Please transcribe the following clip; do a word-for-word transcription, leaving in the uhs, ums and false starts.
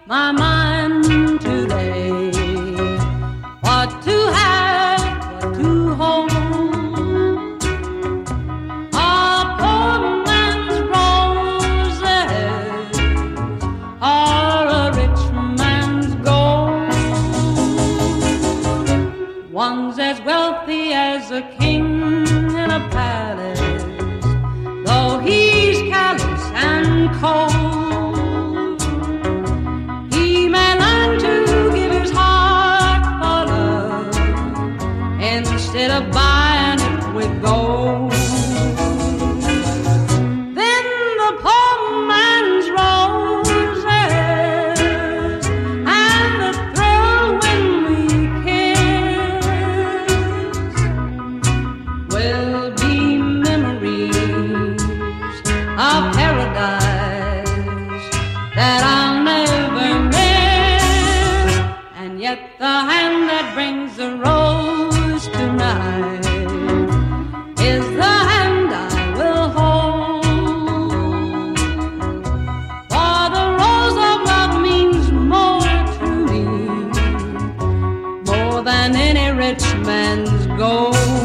my mind today. What to have, what to hold. A poor man's roses are a rich man's gold. One's as wealthy as a king in a palace, though he's callous and cold. He may learn to give his heart for love instead of buying it with gold. Then the poor man's roses and the thrill when we kiss will be memories of paradise that I'll never miss. And yet the hand that brings the rose tonight is the hand I will hold. For the rose of love means more to me, more than any rich man's gold.